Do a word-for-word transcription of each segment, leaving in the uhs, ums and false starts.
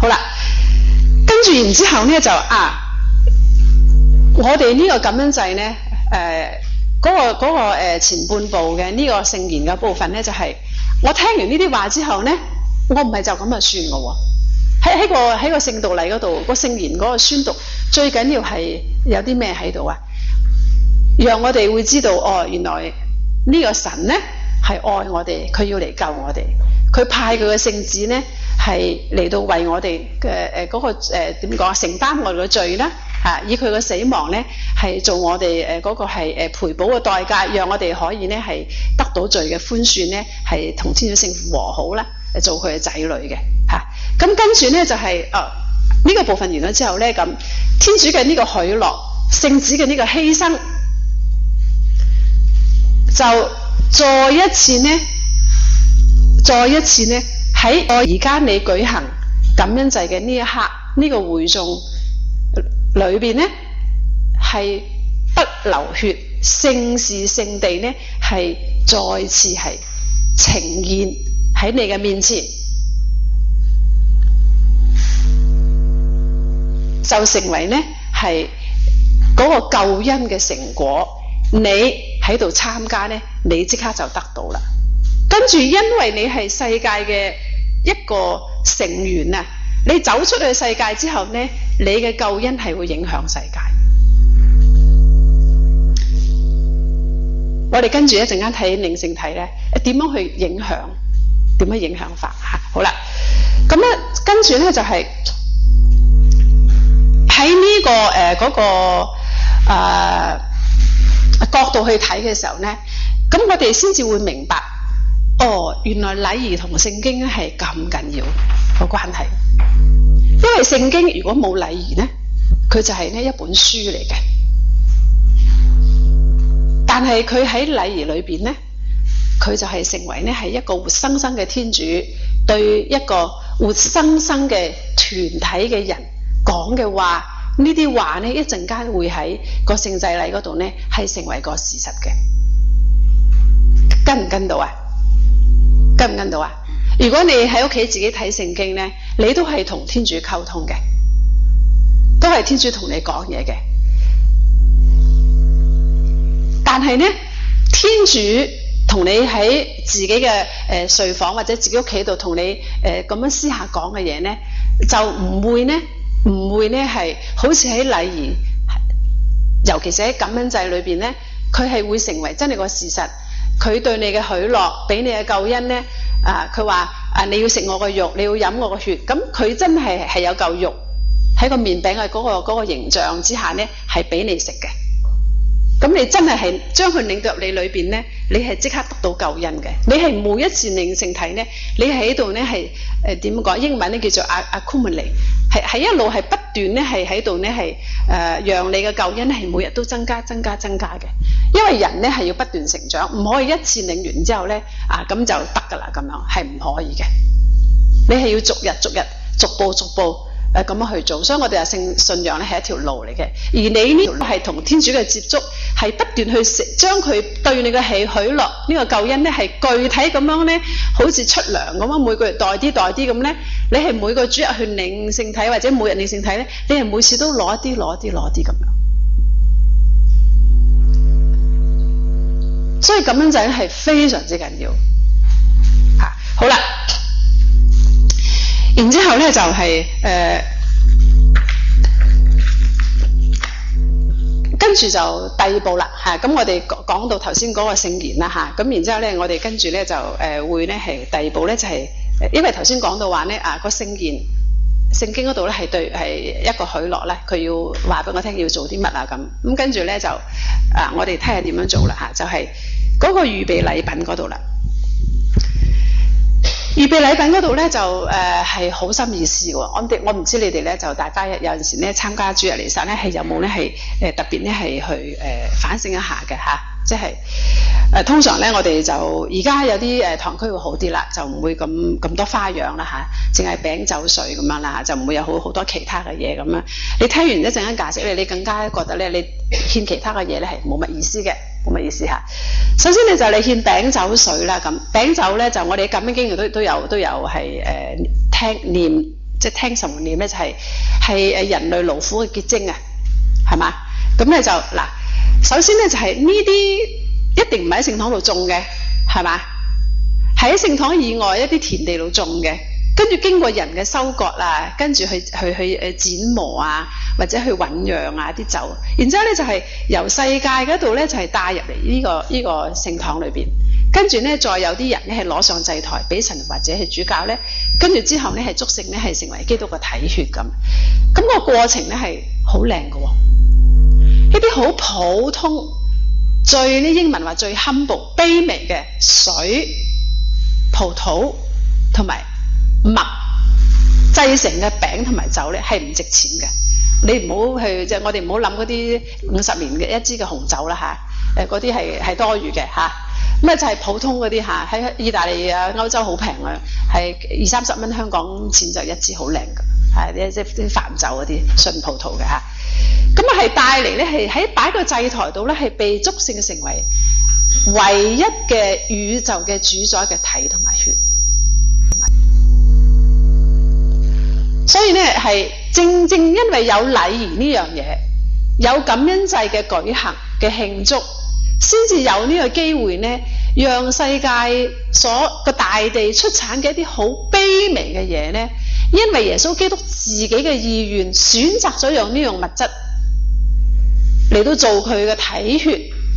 好啦，跟住然之後咧就啊，我哋呢個感恩祭咧，誒、呃、嗰、那個嗰、那個呃、前半部嘅呢個聖言嘅部分咧，就係、是、我聽完呢啲話之後咧，我唔係就咁就算嘅喎。喺喺個喺個聖道禮嗰度，個聖言嗰個宣讀，最緊要係有啲咩喺度啊？讓我哋會知道哦，原來呢個神咧係愛我哋，佢要嚟救我哋，佢派佢嘅聖子咧係嚟到為我哋嘅誒嗰個誒點講啊，承擔我哋嘅罪啦嚇，以佢嘅死亡咧係做我哋誒嗰個係誒賠補嘅代價，讓我哋可以咧係得到罪嘅寬恕咧，係同天主聖父和好啦，做佢嘅仔女嘅嚇。咁跟住咧就係誒呢個部分完咗之後咧，咁天主嘅呢個許諾，聖子嘅呢個犧牲，就再一次呢，再一次呢喺我而家你舉行感恩祭嘅呢一刻，呢、這個會眾裏邊呢係不流血，聖事聖地呢係再次係呈現喺你嘅面前，就成為呢係嗰個救恩嘅成果。你喺度參加呢，你即刻就得到啦。跟住因為你係世界嘅一個成員啊，你走出去世界之後呢，你嘅救恩係會影響世界。我哋跟住一陣間睇領聖體呢，點樣去影響？點樣影響法吓？好啦，咁咧跟住呢，就係喺呢個誒嗰個誒角度去睇嘅時候呢，咁我哋先至會明白，哦，原來禮儀同聖經咧係咁緊要個關係。因為聖經如果冇禮儀呢，佢就係呢一本書嚟嘅。但係佢喺禮儀裏邊呢，佢就係成為呢係一個活生生嘅天主對一個活生生嘅團體嘅人講嘅話。呢啲話呢，一陣間會喺個聖祭禮嗰度呢，係成為個事實嘅。跟唔跟到啊？跟唔跟到啊？如果你喺屋企自己睇聖經呢，你都係同天主溝通嘅，都係天主同你講嘢嘅。但係呢，天主同你喺自己嘅誒睡房或者自己屋企度同你誒咁樣私下講嘅嘢呢，就唔會呢。唔會呢係好似喺禮儀，尤其是喺感恩祭裏邊呢，佢係會成為真係個事實。佢對你嘅許諾，俾你嘅救恩呢，啊，佢話啊，你要食我個肉，你要飲我個血，咁佢真係係有嚿肉喺個麵餅嘅嗰個嗰個形象之下呢，係俾你食嘅。咁你真係係將佢領到入你裏邊呢，你係即刻得到救恩嘅。你係每一次領聖體呢，你喺度呢係誒點講？英文呢叫做 accumulate， 係係一路係不斷呢係喺度呢係誒讓你嘅救恩係每日都增加增加增加嘅。因為人呢係要不斷成長，唔可以一次領完之後呢啊咁就得㗎啦，咁樣係唔可以嘅。你係要逐日逐日逐步逐步誒咁樣去做，所以我哋話信信仰咧係一條路嚟嘅，而你呢條路係同天主嘅接觸，係不斷去食將佢對你嘅喜許樂呢個救恩咧係具體咁樣咧，好似出糧咁樣每個月代啲代啲咁咧，你係每個主日去領聖體或者每日領聖體咧，你係每次都攞一啲攞一啲攞一啲咁樣，所以感恩祭係非常之緊要嚇。好啦。然之後咧就係、是、誒、呃，跟住就第二步啦嚇。咁、啊、我哋講到頭先嗰個聖言啦嚇。咁、啊、然之後咧，我哋跟住咧就誒、呃、會咧係第二步咧就係、是，因為頭先講到話咧啊個聖言聖經嗰度咧係對係一個許諾咧，佢要話俾我聽要做啲乜啊咁。咁跟住咧就啊，我哋睇下點樣做啦嚇、啊，就係、是、嗰個預備禮品嗰度啦。預備禮品嗰度咧就誒係好深意思喎，我哋我唔知你哋咧就大家有陣時咧參加主日彌撒咧係有冇咧係誒特別咧係去誒、呃、反省一下嘅嚇，即係誒、呃、通常咧我哋就而家有啲誒堂區會好啲啦，就唔會咁咁多花樣啦嚇，淨係餅酒水咁樣啦，就唔會有好好多其他嘅嘢咁樣。你聽完一陣間解釋咧，你更加覺得咧你獻其他嘅嘢咧係冇乜意思嘅。冇乜意思嚇。首先你就你獻餅酒水啦，咁餅酒咧就我哋感恩經都都有都有係誒、呃、聽念即係聽神門念咧就係係誒人類勞苦嘅結晶啊，係嘛？咁咧就嗱，首先咧就係呢啲一定唔係喺聖堂度種嘅，係嘛？係喺聖堂以外一啲田地度種嘅，跟住經過人嘅收割啊，跟住去去去誒剪磨啊，或者去醞釀啊啲酒，然之後咧就係由世界嗰度咧就係帶入嚟呢個呢個聖堂裏邊。跟住咧，再有啲人咧係攞上祭台俾神或者係主教咧，跟住之後咧係祝聖咧係成為基督嘅體血咁。咁、那個過程咧係好靚嘅喎，一啲好普通、最呢英文話最 humble、卑微嘅水、葡萄同埋麥製成嘅餅同埋酒咧係唔值錢嘅。你唔好去即係我哋唔好諗嗰啲五十年嘅一支嘅紅酒啦嚇，誒嗰啲係係多餘嘅嚇。咁啊就係普通嗰啲嚇，喺意大利啊、歐洲好平啊，係二三十蚊香港錢就一支好靚嘅，係啲即係啲飯酒嗰啲純葡萄嘅嚇。咁啊係帶嚟咧係喺擺個祭台度咧係被祝聖成為唯一嘅宇宙嘅主宰嘅體同埋血。所以咧係正正因為有禮儀呢樣嘢，有感恩祭嘅舉行嘅慶祝。先至有呢個機會呢，讓世界所個大地出產嘅一啲好卑微嘅嘢呢，因為耶穌基督自己嘅意願選擇咗用呢樣物質嚟到做佢嘅體血，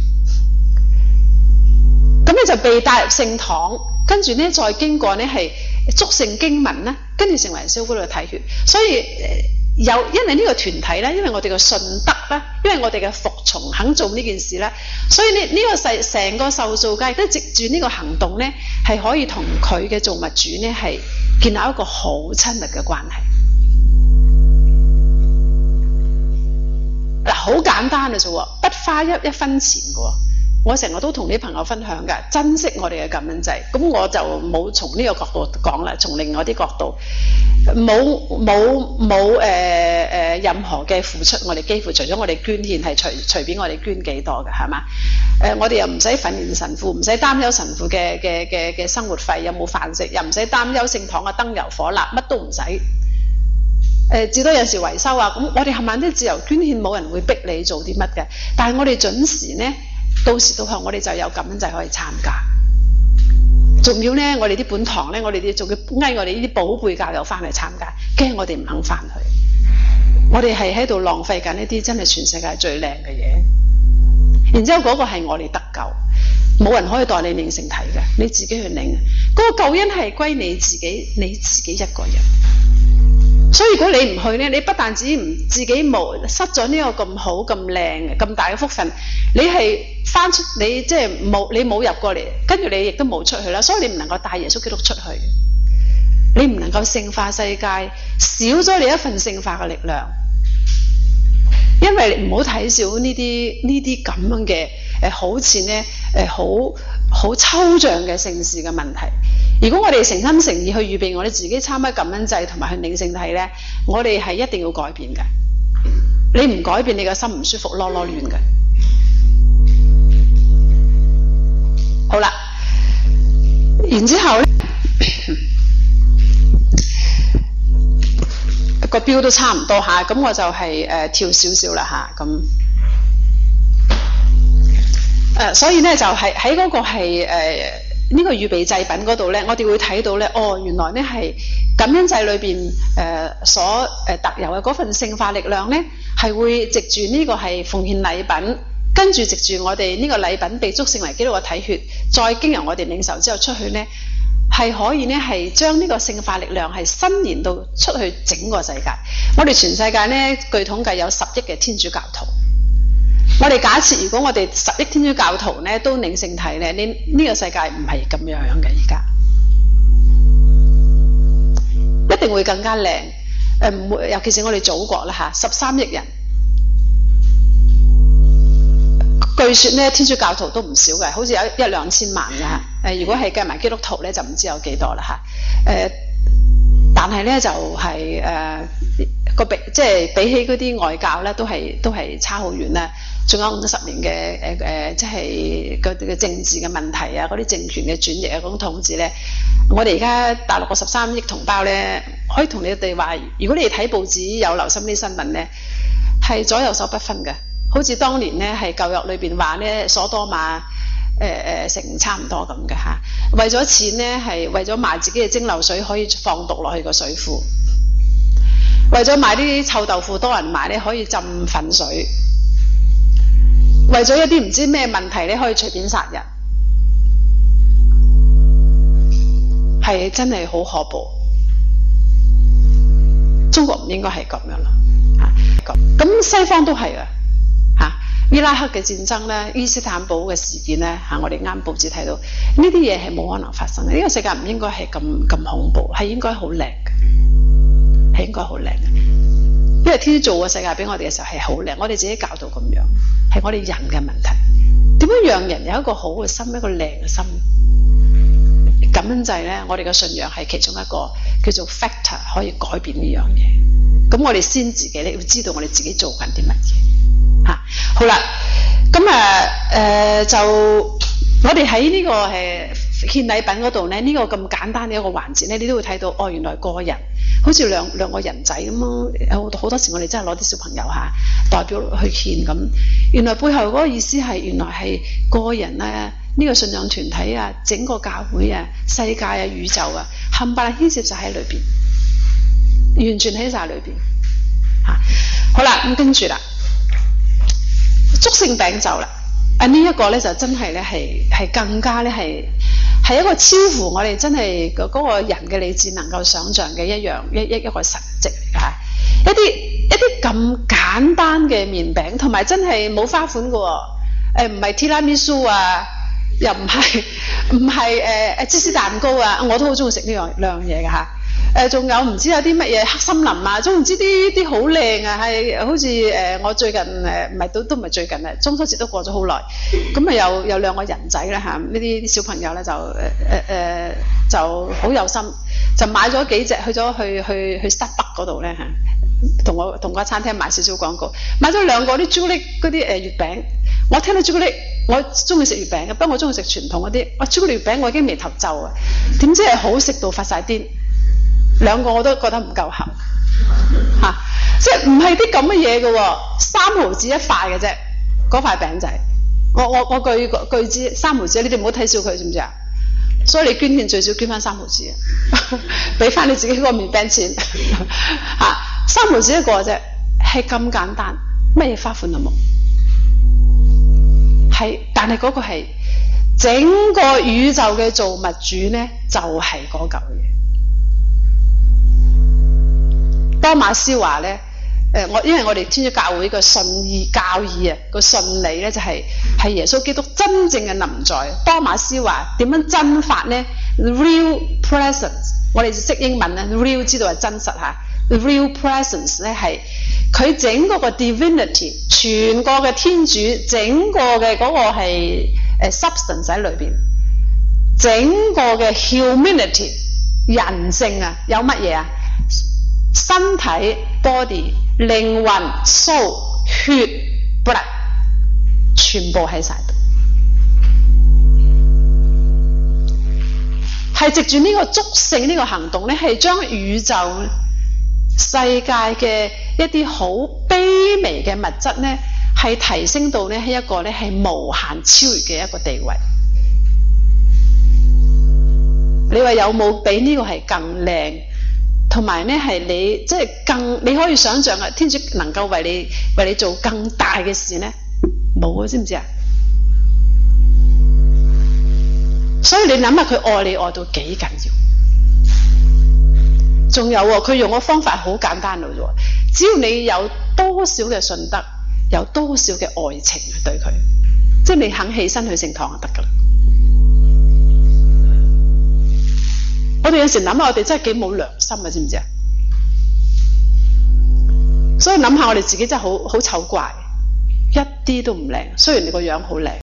咁你就被帶入聖堂，跟住呢再經過呢係祝聖經文呢，跟住成為耶穌基督嘅體血，所以有因為呢個團體咧，因為我哋嘅信德啦，因為我哋嘅服從肯做呢件事咧，所以呢呢個世成個受造界都藉住呢個行動咧，係可以同佢嘅造物主咧係建立一個好親密嘅關係。嗱，好簡單嘅啫，不花一一分錢嘅。我成日都同啲朋友分享㗎，珍惜我哋嘅感恩祭。咁我就冇從呢個角度講啦，從另外啲角度，冇冇冇誒誒任何嘅付出，我哋幾乎除咗我哋捐獻係隨隨便我哋捐幾多嘅，係嘛？誒、呃，我哋又唔使訓練神父，唔使擔憂神父嘅嘅嘅嘅生活費有冇飯食，又唔使擔憂聖堂嘅燈油火蠟，乜都唔使。誒、呃，至多有時維修啊，咁我哋係咪都自由捐獻，冇人會逼你做啲乜嘅。但係我哋準時呢。到時到候我哋就有感恩祭可以參加，仲要咧我哋啲本堂咧，我哋啲仲要嗌我哋呢啲寶貝教友翻嚟參加，驚我哋唔肯翻去，我哋係喺度浪費緊一啲真係全世界最靚嘅嘢。然之後嗰個係我哋得救，冇人可以代你領聖體嘅，你自己去領。嗰個救恩係歸你自己，你自己一個人。所以如果你唔去咧，你不但止唔自己冇失咗呢個咁好咁靚咁大嘅福分，你係翻出你即係冇你冇入過嚟，跟住你亦都冇出去啦。所以你唔能夠帶耶穌基督出去，你唔能夠聖化世界，少咗你一份聖化嘅力量。因為你唔好睇少呢啲呢啲咁樣嘅誒，好似咧誒好好抽象嘅聖事嘅問題。如果我哋誠心誠意去預備我哋自己參加感恩祭同埋去領聖體咧，我哋係一定要改變嘅。你唔改變，你個心唔舒服，囉囉亂嘅。好啦，然之後咧個標都差唔多嚇，咁我就係、是、誒、呃、跳少少啦嚇，咁誒、呃、所以咧就係喺嗰個係誒。呃呢個預備祭品嗰度咧，我哋會睇到咧，哦，原來咧係感恩祭裏邊誒所誒、呃、特有嘅嗰份聖化力量咧，係會藉住呢個係奉獻禮品，跟住藉住我哋呢個禮品被祝聖為基督嘅體血，再經由我哋領受之後出去咧，係可以咧係將呢個聖化力量係伸延到出去整個世界。我哋全世界咧據統計有十億嘅天主教徒。我哋假設如果我哋十億天主教徒咧都領聖體咧，呢、這、呢個世界唔係咁樣樣嘅，而家一定會更加靚。誒、呃、唔會，尤其是我哋祖國啦嚇，十三億人，據說咧天主教徒都唔少嘅，好似有一兩千萬嘅嚇。誒、呃、如果係計埋基督徒咧，就唔知有幾多啦嚇。誒、呃，但係咧就係誒個比即係比起嗰啲外教咧，都係都係差好遠啦。仲有五十年嘅誒誒，即係嗰啲嘅政治嘅問題啊，嗰啲政權嘅轉移啊，嗰種統治咧，我哋而家大陸個十三億同胞咧， 可以同你哋話，如果你哋睇報紙有留心啲新聞咧，係左右手不分嘅。好似當年咧係舊約裏邊話咧，所多瑪誒誒城差唔多咁嘅嚇，為咗錢咧係為咗賣自己嘅蒸餾水可以放毒落去個水庫，為咗買啲臭豆腐多人買咧可以浸粉水，為咗一啲唔知咩問題咧可以隨便殺人，係真係好可怖。中國唔應該係咁樣啦嚇，咁西方都係啊嚇。伊拉克嘅戰爭咧，伊斯坦堡嘅事件咧嚇，我哋啱報紙睇到呢啲嘢係冇可能發生嘅。呢個世界唔應該係咁咁恐怖，係應該好靚嘅，係應該好靚嘅。因為天主做個世界俾我哋嘅時候係好靚，我哋自己搞到咁樣，係我哋人嘅問題。點樣讓人有一個好嘅心，一個靚嘅心？感恩祭咧，我哋嘅信仰係其中一個叫做 factor 可以改變呢樣嘢。咁我哋先自己咧要知道我哋自己做緊啲乜嘢嚇。好啦，咁啊誒就我哋喺呢個誒獻禮品嗰度咧，呢、呢個咁簡單嘅一個環節咧，你都會睇到哦，原來個人好似兩兩個人仔咁咯。有好多時我哋真係攞啲小朋友嚇代表去獻咁，原來背後嗰個意思係原來係個人咧。呢個信仰團體啊，整個教會啊，世界啊，宇宙啊，冚唪唥牽涉晒喺裏邊，完全喺晒裏邊嚇。好啦，咁跟住啦，祝聖餅酒啦，啊呢一個咧就真係咧係係更加咧係係一個超乎我哋真係嗰個人嘅理智能夠想像嘅一樣一一一個神蹟嚟㗎。一啲一啲咁簡單嘅麵餅，同埋真係冇花款嘅喎，誒唔係提拉米蘇啊。又唔係唔係誒誒芝士蛋糕啊！我都好中意食呢樣兩樣嘢嘅嚇。誒仲有唔知有啲乜嘢黑森林啊，總唔知啲啲好靚啊，係好似誒、呃、我最近誒唔係都都唔係最近啊，中秋節都過咗好耐。咁啊有有兩個人仔咧嚇，呢啲啲小朋友咧就誒誒誒就好有心，就買咗幾隻去咗去去去 Starbucks 嗰度咧嚇，同我同個餐廳買少少廣告，買咗兩個啲朱古力嗰啲誒月餅。我聽到朱古力，我中意食月餅嘅，不過我中意食傳統嗰啲。我朱古力月餅我已經眉頭皺啊，點知係好食到發晒癲。兩個我都覺得唔夠鹹嚇，即係唔係啲咁嘅嘢嘅喎，三毫子一塊嘅啫，嗰塊餅仔。我我我據據知三毫子，你哋唔好睇小佢，知唔知啊？所以你捐獻最少捐翻三毫子啊，俾翻你自己嗰個麵餅錢嚇，三毫子一個啫，係咁簡單，乜嘢花款都冇。係，但係嗰個係整個宇宙嘅造物主咧，就係嗰嚿嘢。多馬斯話咧，誒、呃、我因為我哋天主教會嘅信義教義啊，個信理咧就係、是、係耶穌基督真正嘅臨在。多馬斯話點樣真法咧 ？Real presence， 我哋識英文咧 ，real 知道係真實嚇 ，real presence 咧係。佢整個個 divinity， 全個嘅天主，整個嘅嗰個係誒 substance 喺裏邊，整個嘅 humanity 人性啊，有乜嘢啊？身體 body、靈魂 soul、血 blood， 全部喺晒度，係藉住呢個祝聖呢個行動咧，係將宇宙世界嘅一啲好卑微嘅物質咧，係提升到咧係一個咧係無限超越嘅一個地位。你話有冇比呢個係更靚？同埋咧係你即係更你可以想象啊，天主能夠為你為你做更大嘅事咧，冇啊，知唔知啊？所以你諗下佢愛你愛到幾緊要？仲有喎，佢用嘅方法好簡單咯喎，只要你有多少嘅信德，有多少嘅愛情對佢，即係你肯起身去聖堂就得噶啦。我哋有時諗下，我哋真係幾冇良心啊，知唔知啊？所以諗下我哋自己真係好好醜怪，一啲都唔靚，雖然你個樣好靚。